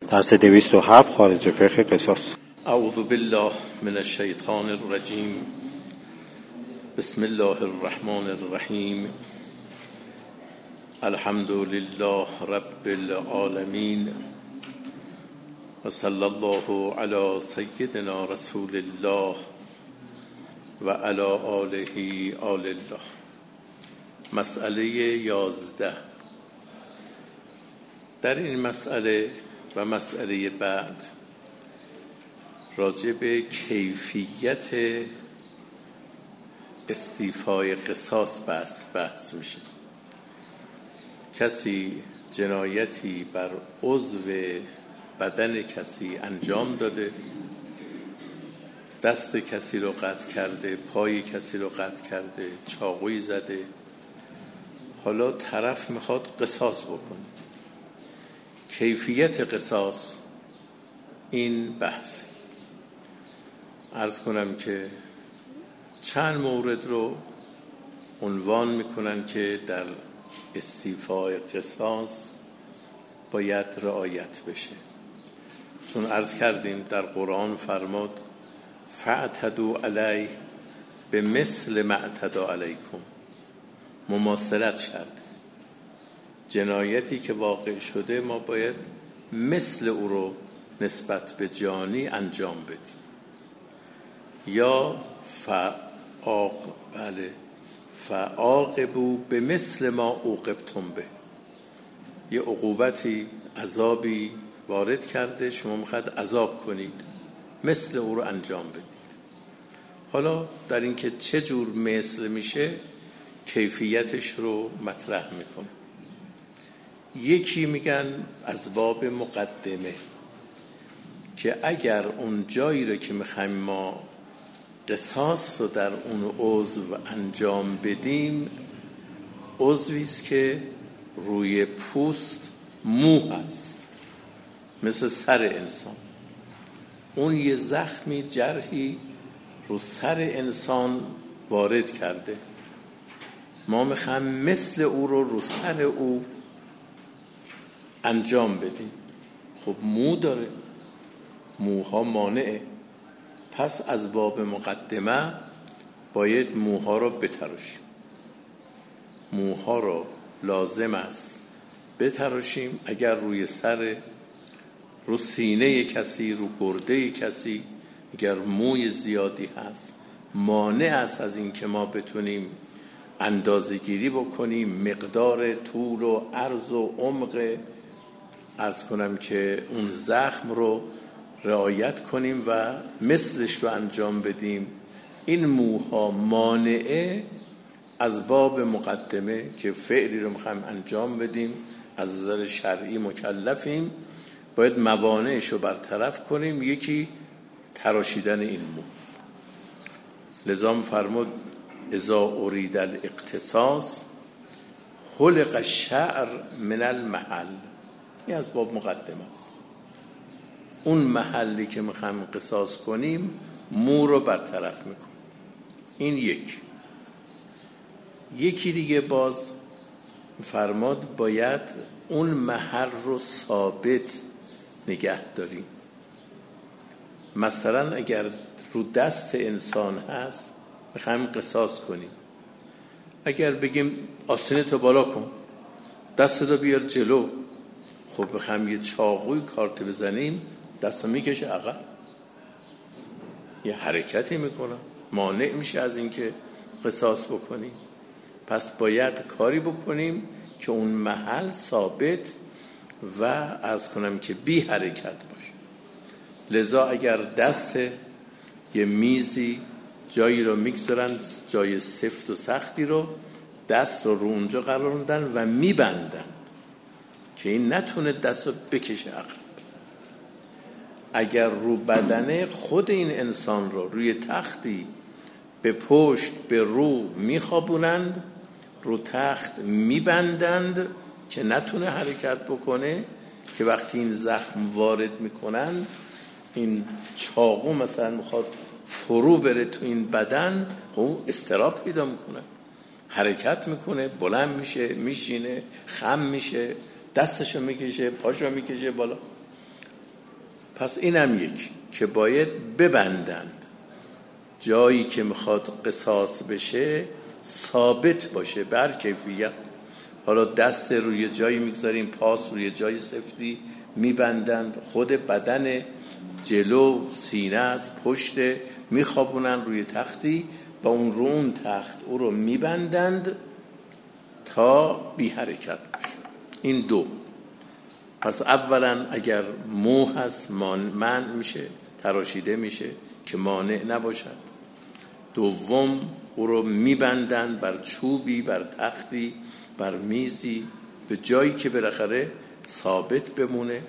درس 207 خارج فقه قصاص. اعوذ بالله من الشیطان الرجیم. بسم الله الرحمن الرحیم. الحمد لله رب العالمین و صلی الله علی سیدنا رسول الله و علی آله آل الله. مسئله 11. در این مسئله و مسئله بعد راجع به کیفیت استیفای قصاص بحث میشه. کسی جنایتی بر عضو بدن کسی انجام داده، دست کسی رو قطع کرده، پای کسی رو قطع کرده، چاقویی زده، حالا طرف میخواد قصاص بکنه. کیفیت قصاص این بحثه. عرض کنم که چند مورد رو عنوان میکنن که در استیفای قصاص باید رعایت بشه. چون عرض کردیم در قرآن فرمود فاعتدوا علیه به مثل ما اعتدی علیکم. مماثلت شرطه. جنایتی که واقع شده ما باید مثل او رو نسبت به جانی انجام بدیم. یا فعاقبوا به مثل ما عوقبتم به. یه عقوبتی، عذابی وارد کرده، شما میخواید عذاب کنید، مثل او رو انجام بدید. حالا در این که چه جور مثل میشه کیفیتش رو مطرح میکنه. یکی میگن از باب مقدمه، که اگر اون جایی رو که میخوایم ما قصاص رو در اون عضو انجام بدیم عضویست که روی پوست مو هست، مثل سر انسان، اون یه زخمی، جرحی رو سر انسان وارد کرده، ما میخوایم مثل او رو سر او انجام بدیم. خب مو داره، موها مانعه، پس از باب مقدمه باید موها رو بتراشیم. موها رو لازم است بتراشیم. اگر روی سر، رو سینه کسی، رو گرده کسی اگر موی زیادی هست، مانع است از این که ما بتونیم اندازه‌گیری بکنیم مقدار طول و عرض و عمق، عرض کنم که اون زخم رو رعایت کنیم و مثلش رو انجام بدیم. این موها مانعه از باب مقدمه که فعلی رو میخوایم انجام بدیم، از نظر شرعی مکلفیم، باید موانعش رو برطرف کنیم. یکی تراشیدن این مو. لذا فرمود اذا ارید الاقتصاص حلق الشعر من المحل. این از باب مقدمه است. اون محلی که میخوایم قصاص کنیم مو رو برطرف میکنیم. این یکی دیگه باز فرماد باید اون محل رو ثابت نگه داریم. مثلا اگر رو دست انسان هست میخوایم قصاص کنیم، اگر بگیم آستینتو بالا کن، دستتو بیار جلو، خب بخوایم یه چاقوی کارت بزنیم دستو میکشه عقب، یه حرکتی میکنه، مانع میشه از اینکه قصاص بکنیم. پس باید کاری بکنیم که اون محل ثابت و عرض کنم که بی حرکت باشه. لذا اگر دست یه میزی جایی رو میگذارن، جای سفت و سختی رو، دست رو اونجا قرار میدن و میبندن که این نتونه دست رو بکشه عقب. اگر رو بدنه خود این انسان رو روی تختی به پشت به رو میخوابونند، رو تخت میبندند که نتونه حرکت بکنه، که وقتی این زخم وارد میکنن این چاقو مثلا میخواد فرو بره تو این بدن، خب اضطراب پیدا میکنه، حرکت میکنه، بلند میشه، میشینه، خم میشه، دستشو میکشه، پاشو میکشه بالا. پس اینم یک که باید ببندند، جایی که میخواد قصاص بشه ثابت باشه بر کیفیت. حالا دست روی جایی میگذاریم، پاس روی جای سفتی میبندند، خود بدن جلو سینه از پشت میخوابونن روی تختی، با اون رو اون تخت او رو میبندند تا بی حرکت باشه. این دو. پس اولا اگر مو هست منع میشه، تراشیده میشه که مانع نباشد. دوم او رو میبندند بر چوبی، بر تختی، بر میزی، به جایی که بالاخره ثابت بمونه.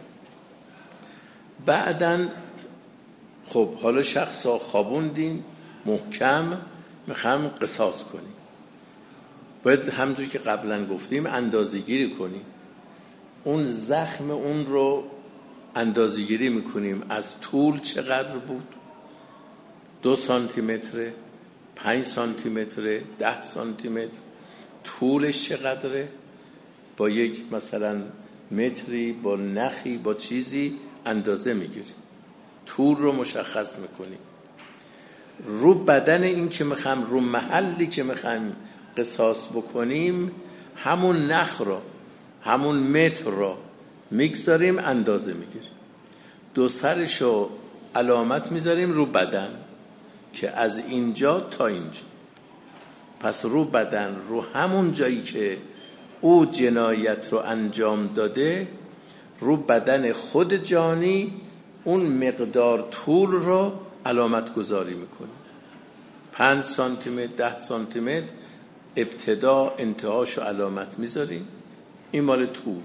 بعدن خب حالا شخص ها خوابوندین محکم، میخوام قصاص کنیم، باید همونطور که قبلا گفتیم اندازه‌گیری کنیم. اون زخم اون رو اندازه‌گیری میکنیم، از طول چقدر بود، 2 سانتیمتر، 5 سانتیمتر، 10 سانتیمتر، طولش چقدره، با یک مثلا متری، با نخی، با چیزی اندازه میگیریم، طول رو مشخص میکنیم. رو بدن این که میخوام، رو محلی که میخوام قصاص بکنیم، همون نخ رو، همون متر رو میگذاریم، اندازه میگیریم، 2 سرشو علامت میذاریم رو بدن که از اینجا تا اینجا. پس رو بدن، رو همون جایی که او جنایت رو انجام داده، رو بدن خود جانی اون مقدار طول رو علامت گذاری میکنیم. 5 سانتیمتر، 10 سانتیمتر ابتدا انتهاشو علامت میذاریم، این مال طول.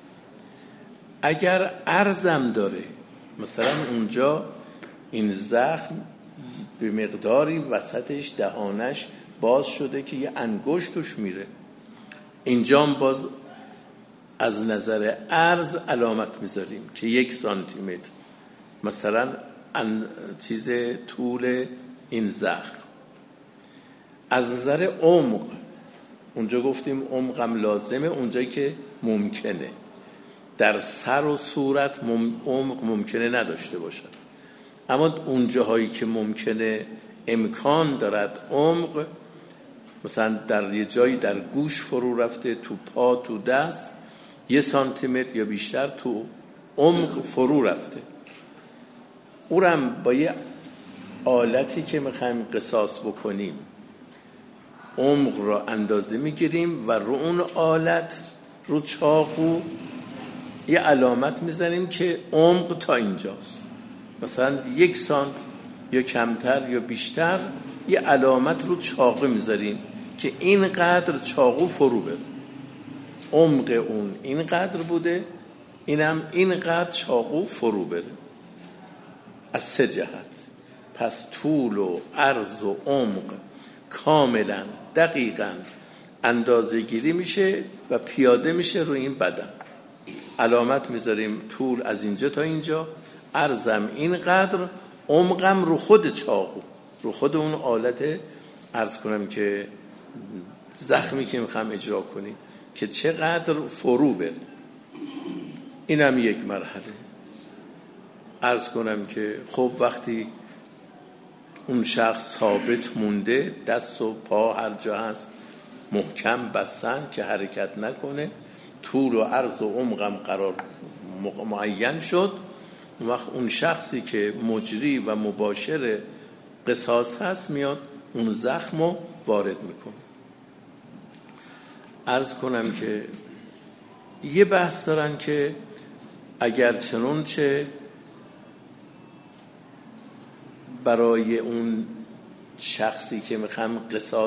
اگر عرضم داره، مثلا اونجا این زخم به مقداری وسطش دهانش باز شده که یه انگشت توش میره، اینجا هم باز از نظر عرض علامت میذاریم که 1 سانتیمتر مثلا چیز طول این زخم. از نظر عمق، اونجا گفتیم عمقم لازمه، اونجایی که ممکنه. در سر و صورت عمق ممکنه نداشته باشد، اما اونجاهایی که ممکنه امکان دارد عمق، مثلا در یه جایی در گوش فرو رفته، تو پا، تو دست، 1 سانتیمتر یا بیشتر تو عمق فرو رفته، اونم با یه آلتی که میخوایم قصاص بکنیم عمق را اندازه میگیریم و رو اون آلت، رو چاقو یه علامت میزنیم که عمق تا اینجاست، مثلا 1 سانت یا کمتر یا بیشتر، یه علامت رو چاقو میذاریم که اینقدر چاقو فرو بره، عمق اون اینقدر بوده، اینم اینقدر چاقو فرو بره، از 3 جهت. پس طول و عرض و عمق کاملا دقیقاً اندازه گیری میشه و پیاده میشه روی این بدن. علامت میذاریم طول از اینجا تا اینجا، عرضم اینقدر، عمقم رو خود چاقو، رو خود اون آلت، عرض کنم که زخمی که میخوام اجرا کنیم که چقدر فرو بره. اینم یک مرحله. عرض کنم که خب وقتی اون شخص ثابت مونده، دست و پا هر جا هست محکم بستن که حرکت نکنه، طول و عرض و عمقم قرار معین شد، اون وقت اون شخصی که مجری و مباشر قصاص هست میاد اون زخم رو وارد میکنه. عرض کنم که یه بحث دارن که اگر چنانچه برای اون شخصی که میخوام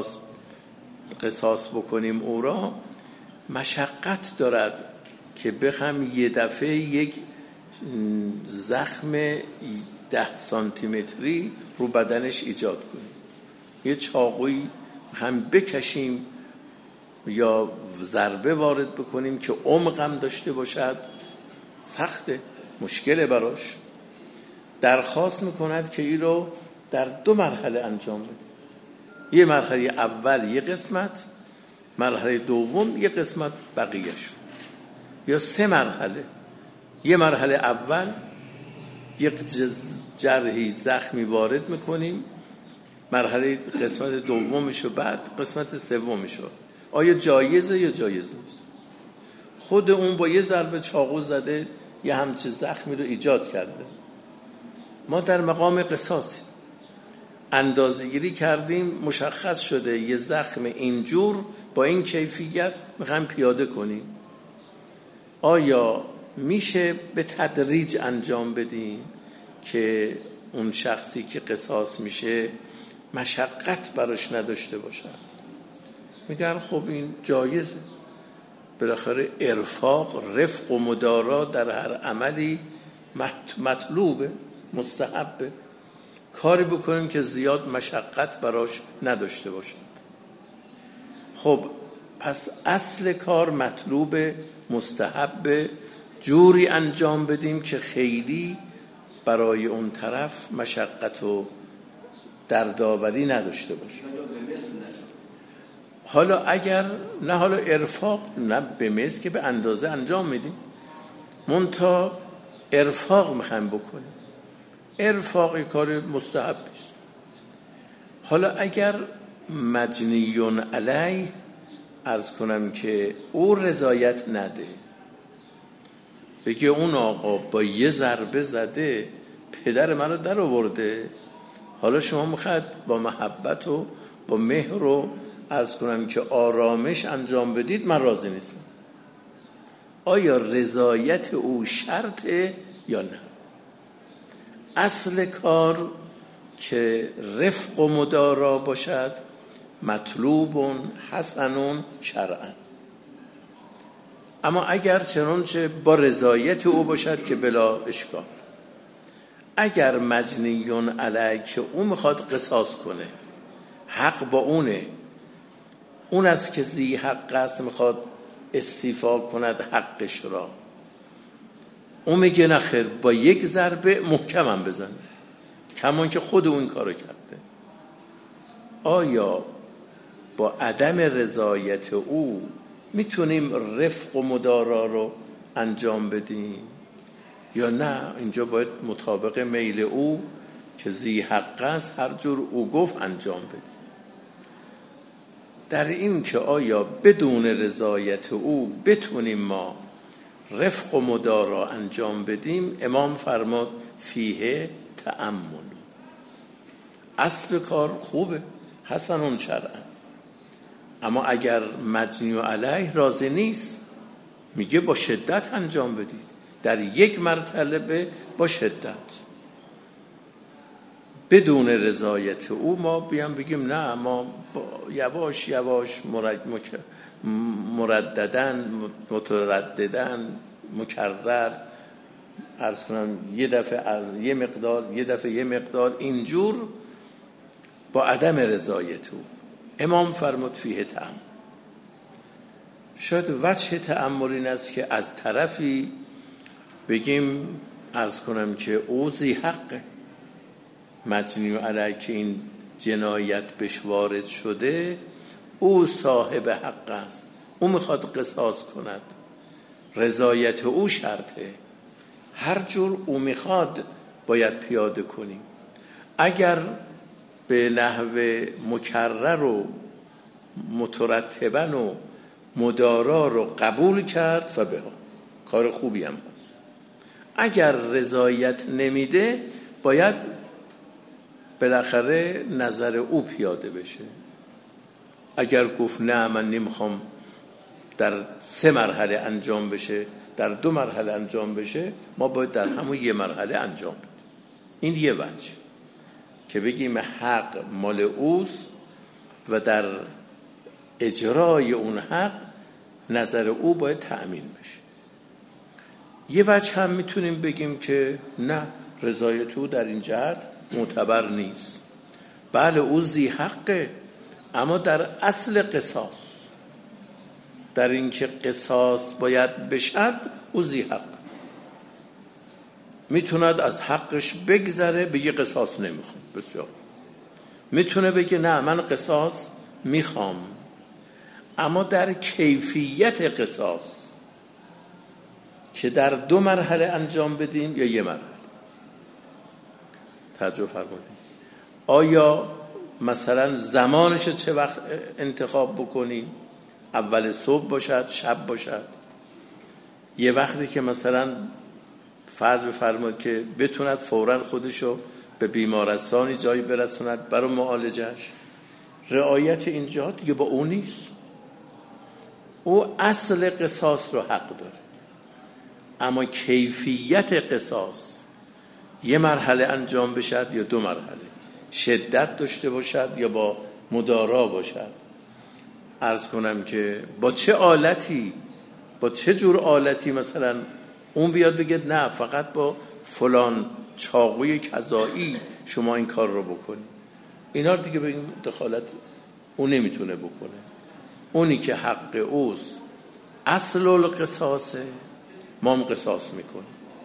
قصاص بکنیم او را مشقت دارد که بخوام یه دفعه یک زخم 10 سانتیمتری رو بدنش ایجاد کنیم، یه چاقویی هم بکشیم یا ضربه وارد بکنیم که عمقم داشته باشد، سخته، مشکله براش. درخواست میکند که این رو در 2 مرحله انجام بده، یه مرحله اول یه قسمت، مرحله دوم یه قسمت بقیهش، یا 3 مرحله. یه مرحله اول یک جرحی زخمی وارد میکنیم، مرحله قسمت دومش و بعد قسمت سومش. آیا جایزه یا جایز نیست؟ خود اون با یه ضربه چاقو زده یه همچین زخمی رو ایجاد کرده. ما در مقام قصاصیم، اندازه‌گیری کردیم، مشخص شده یه زخم اینجور با این کیفیت میخوایم پیاده کنیم. آیا میشه به تدریج انجام بدیم که اون شخصی که قصاص میشه مشقت براش نداشته باشد؟ میگن خب این جایزه، بالاخره ارفاق، رفق و مدارا در هر عملی مطلوبه، مستحبه. کاری بکنیم که زیاد مشقت براش نداشته باشد. خب پس اصل کار مطلوب، مستحب، جوری انجام بدیم که خیلی برای اون طرف مشقت و دردآوری نداشته باشه. حالا اگر نه، حالا ارفاق نه به مثل که به اندازه انجام میدیم، منتها ارفاق میخوایم بکنیم، ارفاقی کار مستحب است. حالا اگر مجنیون علیه عرض کنم که او رضایت نده، بگه اون آقا با یه ضربه زده پدر منو در آورده، حالا شما میخواید با محبت و با مهر و عرض کنم که آرامش انجام بدید، من راضی نیستم. آیا رضایت او شرطه یا نه؟ اصل کار که رفق و مدارا باشد، مطلوب حسن شرعا. اما اگر چنانچه با رضایت او باشد که بلا اشکال. اگر مجنیون علیه که او میخواد قصاص کنه، حق با اونه، اون است که ذی حق است، میخواد استیفا کند حقش را، اون میگه نخیر با یک ضربه محکمم بزنه، کمان که خود اون کارو کرده. آیا با عدم رضایت او میتونیم رفق و مدارا رو انجام بدیم یا نه؟ اینجا باید مطابق میل او که ذی حق است هر جور او گفت انجام بدیم. در این که آیا بدون رضایت او بتونیم ما رفق و مدارا انجام بدیم، امام فرماد فیه تأمل. اصل کار خوبه، حسن شرعا. اما اگر مجنی علیه راضی نیست، میگه با شدت انجام بدید، در یک مرتبه با شدت، بدون رضایت او ما بیام بگیم نه، ما یواش یواش مترددن مکرر عرض کنم یه دفعه یه مقدار اینجور با عدم رضایت او. امام فرمود فیه تأمل. شاید وجه تأمل این است که از طرفی بگیم عرض کنم که او ذی حقه، مجنی علیه که این جنایت بهش وارد شده، او صاحب حق است، او میخواد قصاص کند، رضایت او شرطه، هر جور او میخواد باید پیاده کنیم. اگر به نحو مکرر و مترتبن و مدارا رو قبول کرد فبها، کار خوبی هم هست. اگر رضایت نمیده، باید بالاخره نظر او پیاده بشه. اگر گفت نه من نمیخوام در 3 مرحله انجام بشه، در 2 مرحله انجام بشه، ما باید در همون 1 مرحله انجام بدیم. این یه وجه که بگیم حق مال اوست و در اجرای اون حق نظر او باید تأمین بشه. یه وجه هم میتونیم بگیم که نه، رضایت او در این جهت معتبر نیست. بله او ذی حقه، اما در اصل قصاص، در این که قصاص باید بشد، او ذی حق میتوند از حقش بگذره، بگه قصاص نمیخوام. بسیار میتونه بگه نه من قصاص میخوام، اما در کیفیت قصاص که در 2 مرحله انجام بدیم یا 1 مرحله. توجه فرمودید. آیا مثلا زمانش چه وقت انتخاب بکنیم؟ اول صبح باشد، شب باشد؟ یه وقتی که مثلا فرض بفرمایید که بتوند فوراً خودشو به بیمارستانی جایی برسوند برای معالجش، رعایت اینجا دیگه با اون نیست. او اصل قصاص رو حق داره، اما کیفیت قصاص یه مرحله انجام بشد یا 2 مرحله، شدت داشته باشد یا با مدارا باشد. عرض کنم که با چه آلتی، با چه جور آلتی مثلا اون بیاد بگه نه فقط با فلان چاقوی کذایی شما این کار رو بکنی، اینا دیگه به این دخالت اون نمیتونه بکنه. اونی که حق اوست اصل القصاصه، ما هم قصاص میکنیم.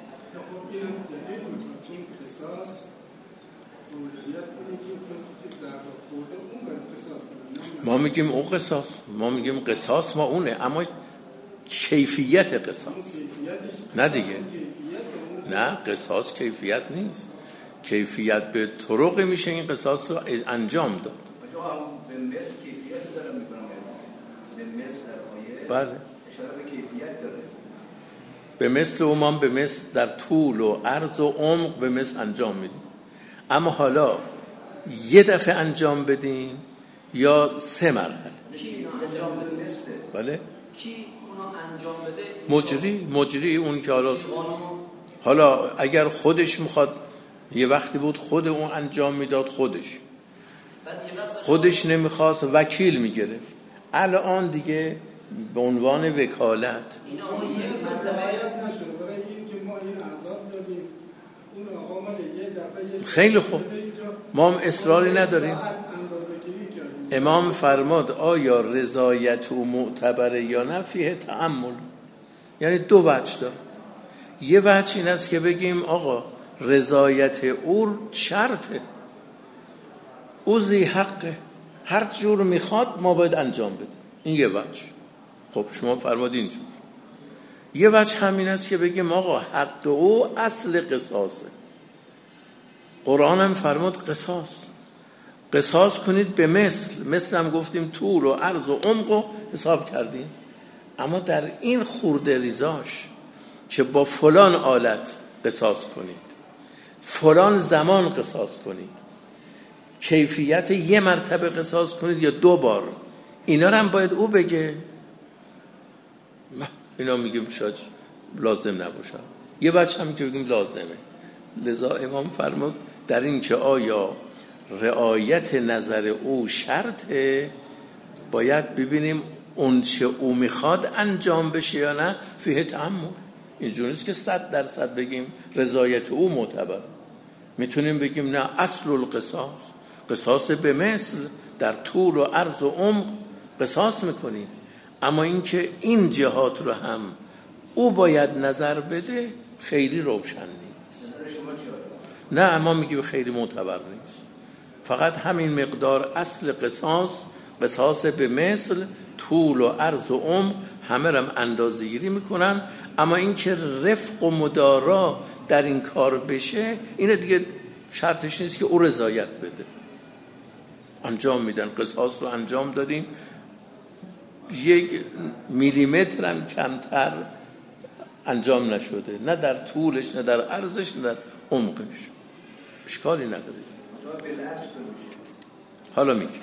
ما میگیم اون قصاص، ما میگیم قصاص ما اونه، اما کیفیت قصاص نه دیگه. نه، قصاص کیفیت نیست. کیفیت به طرق میشه این قصاص رو انجام داد. به مثل کیفیت دارم میکنم، به مثل در آیه بله اشاره به کیفیت داره. به مثل اومان، به مثل در طول و عرض و عمق به مثل انجام میدیم. اما حالا یه دفعه انجام بدیم یا 3 مرحله؟ کی اینو انجام بده مثل؟ بله کی اونو انجام بده؟ مجری اون که حالا اگر خودش میخواد، یه وقتی بود خود اون انجام میداد، خودش نمیخواست وکیل میگرفت. الان دیگه به عنوان وکالت خیلی خوب، ما هم اصراری نداریم. امام فرماد آیا رضایت او معتبره یا نه؟ فیه تأمل. یعنی 2 وجه داره. یه وجه این است که بگیم آقا رضایت او شرطه، او ذی حقه، هر جور میخواد ما باید انجام بده. این یه وجه. خب شما فرمودین اینجور. یه وجه همین است که بگیم آقا حق او اصل قصاصه. قرآن هم فرمود قصاص کنید به مثل هم گفتیم طول و عرض و عمق و حساب کردیم. اما در این خورده ریزاش که با فلان آلت قصاص کنید، فلان زمان قصاص کنید، کیفیت 1 مرتبه قصاص کنید یا 2 بار، اینا رو هم باید او بگه. اینا میگیم شاید لازم نباشه. یه بچه هم که بگیم لازمه. لذا امام فرمود در این که آیا رعایت نظر او شرطه، باید ببینیم اون چه او میخواد انجام بشه یا نه. فیه تأمل. اینجوری نیست که 100% بگیم رضایت او معتبر. میتونیم بگیم نه، اصل القصاص، قصاص به مثل در طول و عرض و عمق قصاص میکنیم. اما این که این جهات رو هم او باید نظر بده خیلی روشن نیست. نه، اما میگیم خیلی معتبر نیست. فقط همین مقدار اصل قصاص به مثل طول و عرض و عمق همه رم اندازه‌گیری میکنن. اما این که رفق و مدارا در این کار بشه، اینه دیگه شرطش نیست که او رضایت بده. انجام میدن، قصاص رو انجام دادیم، 1 میلیمتر هم کمتر انجام نشده، نه در طولش، نه در عرضش، نه در عمقش. اشکالی نداره. حالا میگیم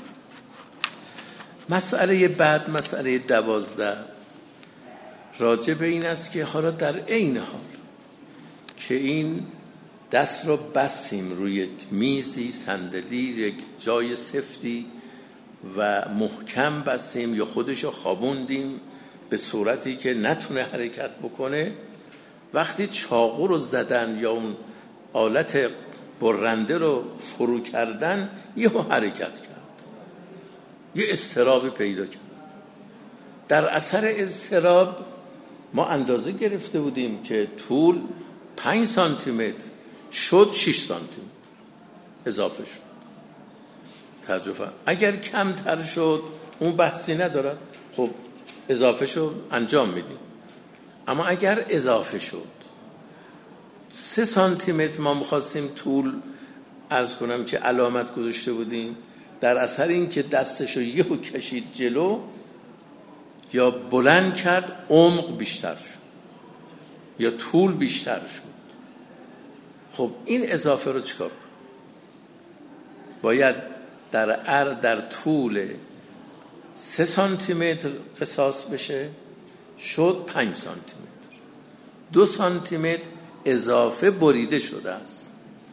مسئله بعد، مسئله 12 راجع به این است که حالا در عین حال که این دست رو بستیم روی میزی، صندلی، یک جای سفتی و محکم بستیم یا خودشو خوابوندیم به صورتی که نتونه حرکت بکنه، وقتی چاقو رو زدن یا اون آلت برنده رو فرو کردن، یه حرکت کرد، یه اضطرابی پیدا کرد. در اثر اضطراب ما اندازه گرفته بودیم که طول 5 سانتیمتر شد 6 سانتیمتر اضافه شد. تجربه اگر کمتر شد اون بحثی ندارد، خب اضافه شد انجام میدیم. اما اگر اضافه شد 3 سانتیمتر ما میخواستیم طول عرض کنم که علامت گذاشته بودیم در اثر این که دستشو یهو کشید جلو یا بلند کرد عمق بیشتر شد یا طول بیشتر شد. خب این اضافه رو چیکار کنم؟ باید در طول 3 سانتیمتر قصاص بشه، شد 5 سانتیمتر. 2 سانتیمتر اضافه بریده شده است.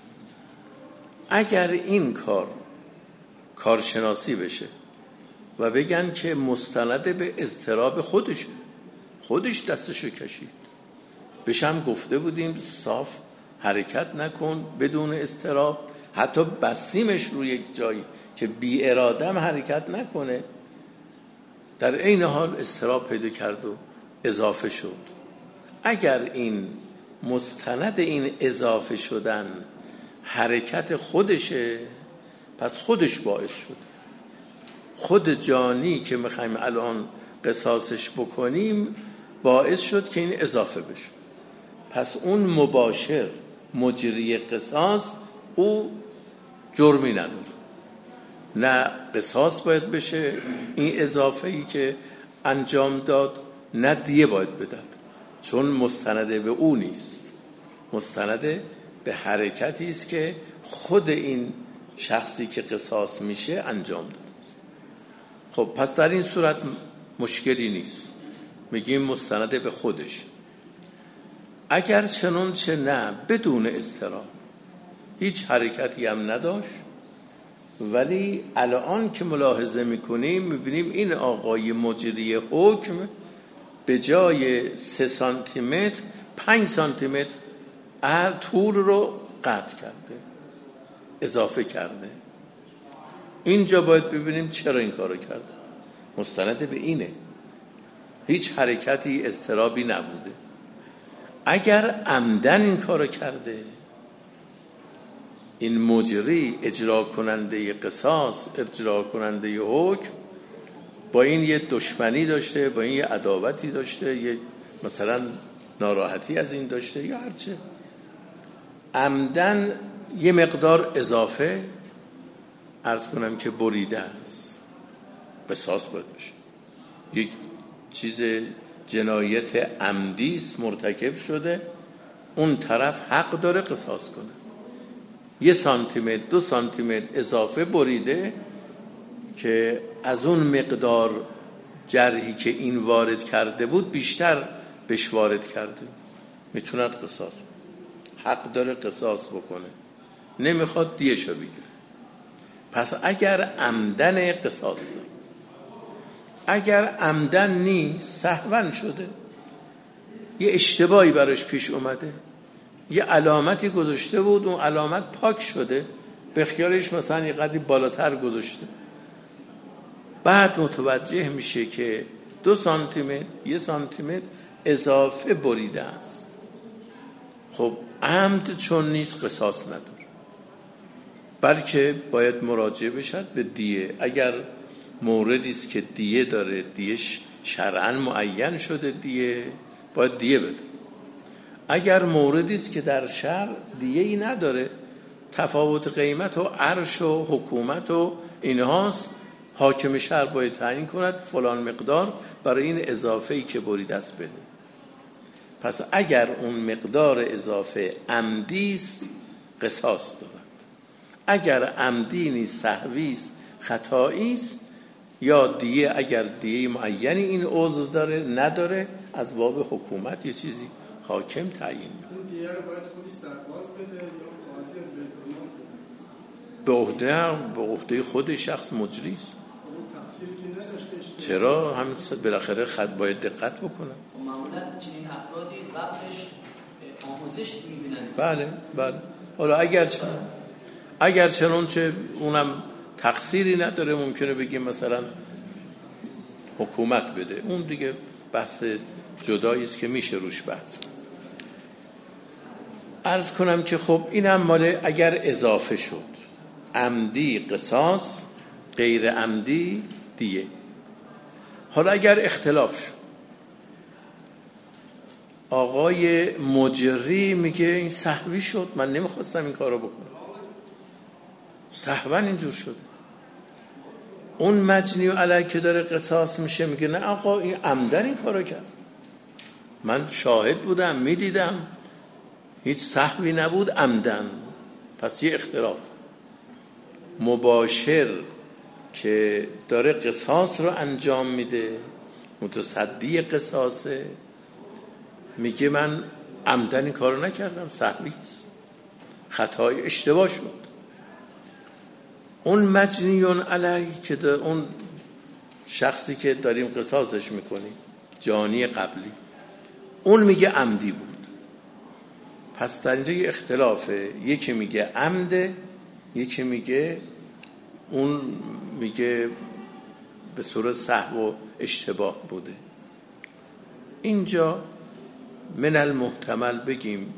اگر این کارشناسی بشه و بگن که مستند به اضطراب خودش دستشو کشید، بشم گفته بودیم صاف حرکت نکن بدون اضطراب، حتی بسیمش روی یک جایی که بی اراده هم حرکت نکنه، در عین حال اضطراب پیدا کرد و اضافه شد. اگر این مستند این اضافه شدن حرکت خودشه، پس خودش باعث شد. خود جانی که میخوایم الان قصاصش بکنیم باعث شد که این اضافه بشه. پس اون مباشر مجری قصاص او جرمی نداره، نه قصاص باید بشه این اضافه ای که انجام داد، نه دیه باید بداد، چون مستنده به او نیست، مستنده به حرکتی است که خود این شخصی که قصاص میشه انجام داد. خب پس در این صورت مشکلی نیست، میگیم مستنده به خودش. اگر چنانچه نه بدون اضطراب هیچ حرکتی هم نداشت، ولی الان که ملاحظه میکنیم میبینیم این آقای مجری حکم به جای 3 سانتیمتر 5 سانتیمتر طول رو قطع کرده، اضافه کرده. اینجا باید ببینیم چرا این کارو کرده. مستند به اینه، هیچ حرکتی اضطرابی نبوده. اگر عمدن این کارو کرده، این مجری اجرا کننده قصاص، اجرا کننده حکم، با این یه دشمنی داشته، با این یه عداوتی داشته، یه مثلا ناراحتی از این داشته یا هرچه، عمدن یه مقدار اضافه عرض کنم که بریده است، قصاص باید بشه. یک چیز جنایت عمدی است مرتکب شده، اون طرف حق داره قصاص کنه. 1 سانتیمتر 2 سانتیمتر اضافه بریده که از اون مقدار جرحی که این وارد کرده بود بیشتر بهش وارد کرده، میتوند قصاص، حق داره قصاص بکنه، نمیخواد دیهشو بگیره. پس اگر عمدن قصاص داره، اگر عمدن نیست سهوا شده، یه اشتباهی براش پیش اومده، یه علامتی گذاشته بود اون علامت پاک شده، به خیالش مثلا یه قدری بالاتر گذاشته، بعد متوجه میشه که 2 سانتیمتر 1 سانتیمتر اضافه بریده است. خب عمد چون نیست قصاص نداره، بلکه باید مراجعه بشد به دیه. اگر موردی است که دیه داره، دیه شرعاً معین شده، دیه باید دیه بده. اگر موردی است که در شرع دیه‌ای نداره، تفاوت قیمت و عرش و حکومت و اینهاست، حاکم شهر باید تعیین کند فلان مقدار برای این اضافه‌ای که بریده است بده. پس اگر اون مقدار اضافه عمدی است قصاص دارد، اگر عمدی نیست سهوی است خطایی است، یا دیه اگر دیه معینی این عضو داره نداره، از باب حکومت یه چیزی حاکم تعیین می‌کنه. اون دیه رو باید خودش سرباز بده یا قاضی از بیت المال؟ به عهده خود شخص مجری است. اون تقصیری که نذاشته، چرا هم بالاخره خط باید دقت بکنه. معمولا چنین افرادی قبلش آموزش می‌بینن. بله. حالا اگر چنانچه اونم تقصیری نداره، ممکنه بگیم مثلا حکومت بده، اون دیگه بحث جدایی است که میشه روش بحث. عرض کنم که خب اینم مال اگر اضافه شد، عمدی قصاص، غیر عمدی دیه. حالا اگر اختلاف شد، آقای مجری میگه این سهوی شد، من نمیخواستم این کارو بکنم، سهوا اینجور شده. اون مجنی و علیه که داره قصاص میشه میگه نه آقا این عمدن این کارو کرد، من شاهد بودم میدیدم هیچ سهوی نبود، عمدن. پس یه اختلاف. مباشر که داره قصاص رو انجام میده، متصدی قصاصه، میگه من عمدن این کارو نکردم، سهویست، خطای اشتباه شد. اون مجنیون علیه که اون شخصی که داریم قصاصش میکنیم، جانی قبلی، اون میگه عمدی بود. پس در اینجا یه اختلافه، یکی میگه عمده، یکی میگه اون میگه به صورت سهو و اشتباه بوده. اینجا من المحتمل بگیم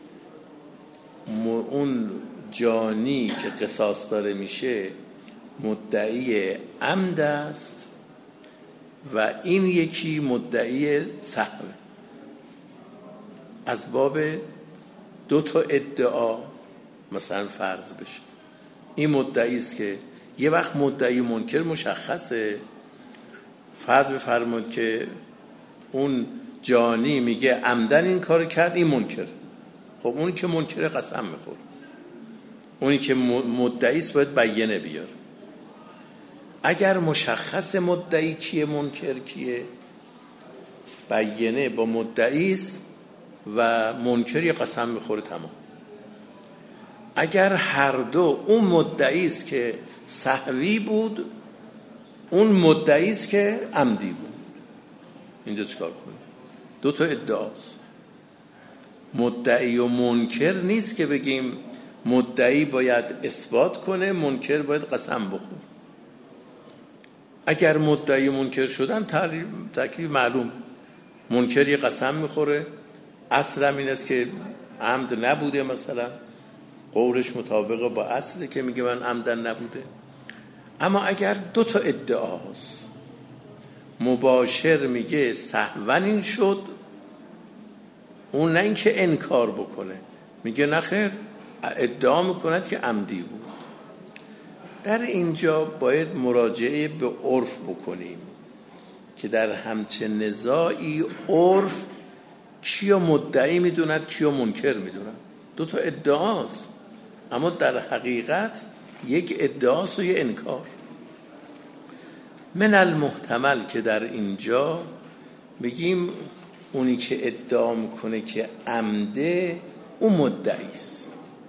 اون جانی که قصاص داره میشه مدعی عمد است و این یکی مدعی سهو. از باب دو تا ادعا مثلا فرض بشه، این مدعی است که یه وقت مدعی منکر مشخصه، فرض بفرمایید که اون جانی میگه عمدن این کار کرد، این منکر. خب اونی که منکر قسم میخوره، اونی که مدعی است باید بیانه بیاره. اگر مشخص مدعی کیه منکر کیه، بیانه با مدعی است و منکری قسم میخوره، تمام. اگر هر دو، اون مدعی است که سهوی بود، اون مدعی است که عمدی بود، اینجا چیکار کنیم؟ دو تا ادعاست. مدعی و منکر نیست که بگیم مدعی باید اثبات کنه، منکر باید قسم بخوره. اگر مدعی و منکر شدن تکلیف معلوم، منکری قسم میخوره، اصل هم این است که عمد نبوده، مثلا قولش مطابق با اصله که میگه من عمدن نبوده. اما اگر دو تا ادعاست، مباشر میگه سهون این شد، اون نه این که انکار بکنه، میگه نخیر، ادعا میکند که عمدی بود. در اینجا باید مراجعه به عرف بکنیم که در همچین نزاعی عرف کیو مدعی میدوند کیو منکر میدوند. دو تا ادعاست اما در حقیقت یک ادعاست و یک انکار. من المحتمل که در اینجا بگیم اونی که ادعا میکنه که عمده، اون مدعی است،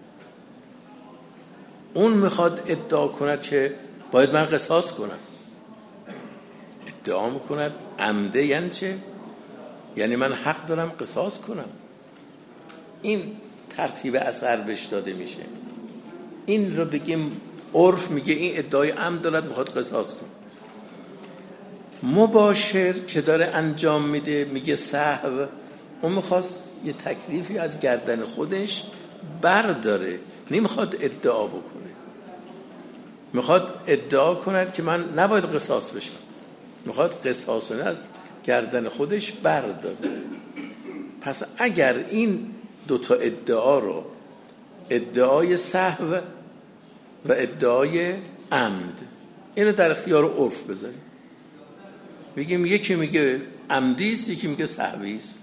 اون میخواد ادعا کند که باید من قصاص کنم. ادعا میکند عمده یعنی چه؟ یعنی من حق دارم قصاص کنم. این ترتیب اثر بهش داده میشه. این رو بگیم عرف میگه این ادعای عمد دارد، میخواد قصاص کنه. مباشر که داره انجام میده میگه سهو، اون میخواست یه تکلیفی از گردن خودش برداره، نمیخواد ادعا بکنه. میخواد ادعا کند که من نباید قصاص بشم، میخواد قصاص از گردن خودش برداره. پس اگر این دوتا ادعا رو، ادعای سهو و ادعای عمد، اینو در اختیار عرف بذاریم، بگیم یکی میگه عمدی است، یکی میگه سهوی است،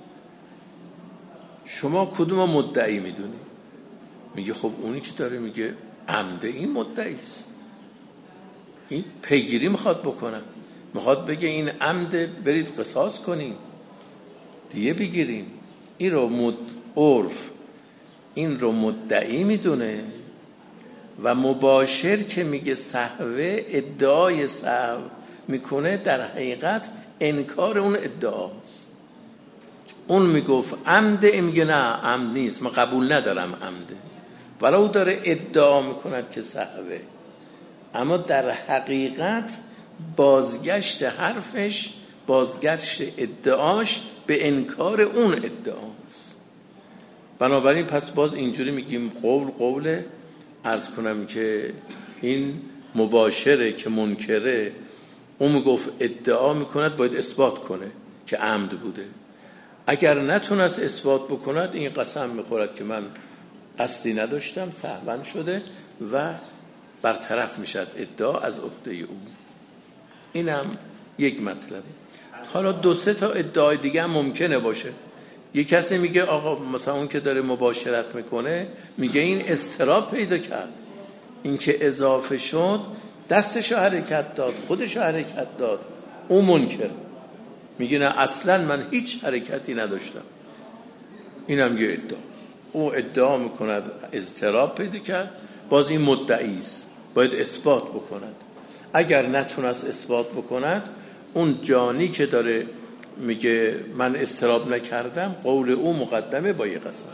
شما کدوم مدعی میدونی؟ میگه خب اونی که داره میگه عمده این مدعی است، این پیگیری میخواد بکنه، میخواد بگه این عمده، برید قصاص کنین دیگه بگیرین. این رو عرف این رو مدعی میدونه و مباشر که میگه سهوه، ادعای سهو میکنه، در حقیقت انکار اون ادعاست. اون میگفت عمده، این میگه نه عمد نیست، من قبول ندارم عمده، ولو داره ادعا میکند که سهوه، اما در حقیقت بازگشت حرفش، بازگشت ادعاش به انکار اون ادعاست. بنابراین پس باز اینجوری میگیم قوله، عرض کنم که این مباشره که منکره، اون میگفت ادعا میکند باید اثبات کنه که عمد بوده. اگر نتونست اثبات بکند، این قسم میخورد که من قصدی نداشتم، سهوا شده و برطرف میشد ادعا از عهده او. اینم یک مطلب. حالا 2-3 تا ادعای دیگه هم ممکنه باشه. یه کسی میگه آقا مثلا اون که داره مباشرت میکنه میگه این اضطراب پیدا کرد، این که اضافه شد دستشو حرکت داد، خودشو حرکت داد. اون منکر میگه نه اصلا من هیچ حرکتی نداشتم. اینم یه ادعا. او ادعا میکند اضطراب پیدا کرد، باز این مدعی است، باید اثبات بکند. اگر نتونست اثبات بکند، اون جانی که داره میگه من اضطراب نکردم، قول او مقدمه با یه قسم.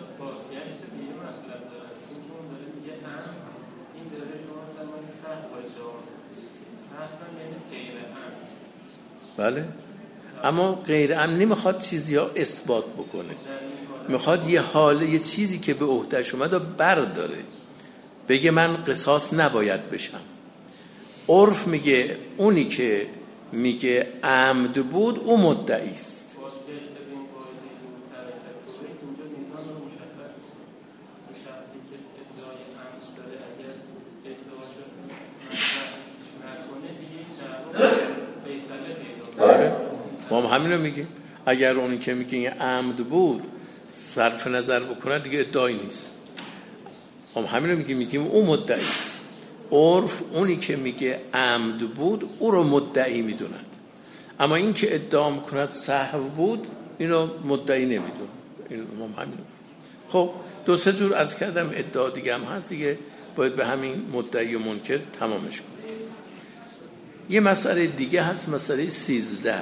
بله، اما غیر امنی میخواد چیزی ها اثبات بکنه، میخواد یه حاله، یه چیزی که به عهدهش اومد و برداره، بگه من قصاص نباید بشم. عرف میگه اونی که میگه عمد بود او مدعی است. آره ما هم همین رو میگیم. اگر اونی که میگه یه عمد بود صرف نظر بکنه دیگه ادعایی نیست. ما هم همین رو میگیم او مدعی است. عرف اونی که میگه عمد بود او رو مدعی میدوند، اما این که ادعا میکند سهو بود اینو مدعی نمیدونه. این ما همین. خب 2-3 جور عرض کردم ادعا دیگه هم هست دیگه، باید به همین مدعی و منکر تمامش کنیم. یه مسئله دیگه هست، مسئله 13.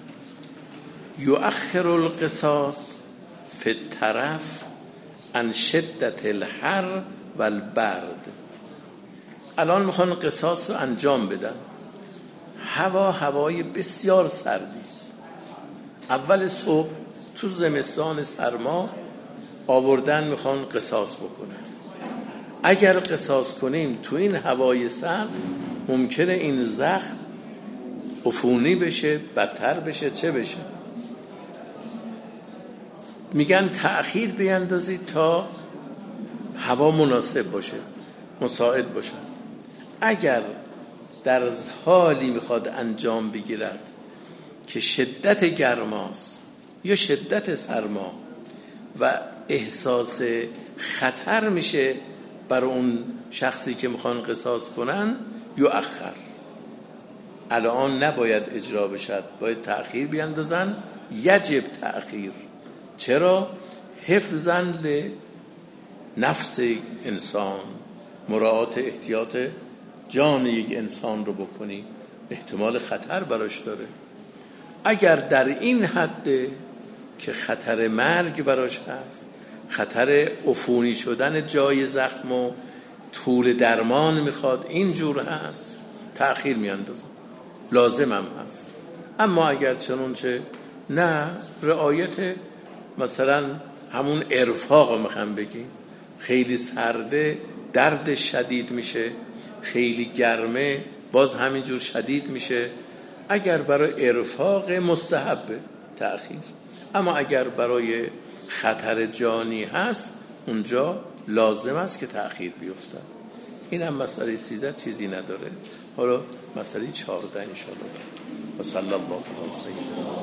یؤخر القصاص فی الطرف عن شدت الحر و البرد. الان میخوان قصاص رو انجام بدن، هوای بسیار سردی است، اول صبح تو زمستان سرما آوردن میخوان قصاص بکنن. اگر قصاص کنیم تو این هوای سرد ممکنه این زخم عفونی بشه، بدتر بشه، چه بشه. میگن تأخیر بیندازید تا هوا مناسب باشه، مساعد باشه. اگر در حالی میخواد انجام بگیرد که شدت گرماست یا شدت سرما و احساس خطر میشه بر اون شخصی که میخوان قصاص کنن، یؤخر. الان نباید اجرا بشد، باید تأخیر بیندازن. یجب تأخیر. چرا؟ حفظاً لنفس انسان، مراعات احتیاط جان یک انسان رو بکنی، احتمال خطر براش داره. اگر در این حد که خطر مرگ براش هست، خطر عفونی شدن جای زخم و طول درمان میخواد، اینجور هست، تأخیر میاندازن، لازم هم هست. اما اگر چنانچه نه، رعایت مثلا همون ارفاق میخوام بگیم، خیلی سرده درد شدید میشه، خیلی گرمه باز همینجور شدید میشه، اگر برای ارفاق مستحب تأخیر. اما اگر برای خطر جانی هست اونجا لازم است که تأخیر بیفتد. این هم مسئله 13 چیزی نداره. حالا مسئله 14 انشاءالله. و صلی الله علیه و سلم.